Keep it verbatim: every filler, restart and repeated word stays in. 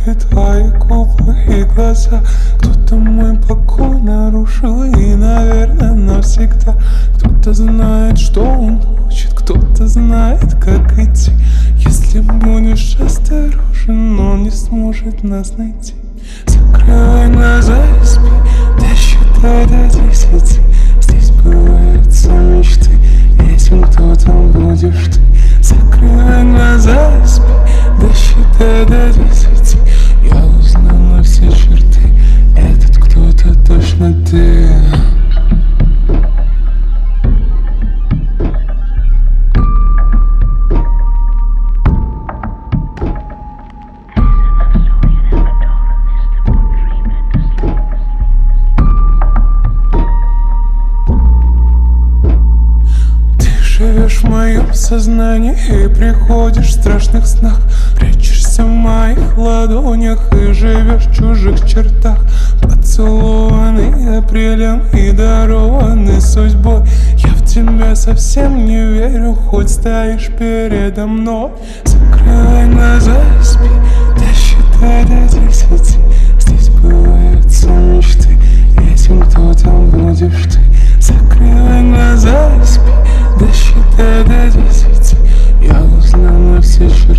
губы, твои губы и глаза. Кто-то мой покой нарушил и, наверное, навсегда. Кто-то знает, что он хочет, кто-то знает, как идти. Если будешь осторожен, он не сможет нас найти. Закрывай глаза и спи, досчитай до десяти. Здесь сбываются мечты, этим кто-то будешь ты. Закрывай глаза и спи, досчитай до десяти. Я узнала все черты, этот кто-то точно ты. Живешь в моем сознании и приходишь в страшных снах. Прячешься в моих ладонях и живешь в чужих чертах. Поцелованный апрелем и дарованный судьбой. Я в тебя совсем не верю, хоть стоишь передо мной. Закрывай глаза и спи, досчитай до десяти. Здесь сбываются мечты, этим кто-то будешь ты. Закрывай глаза и спи, досчитай до десяти. Я узнала все черты.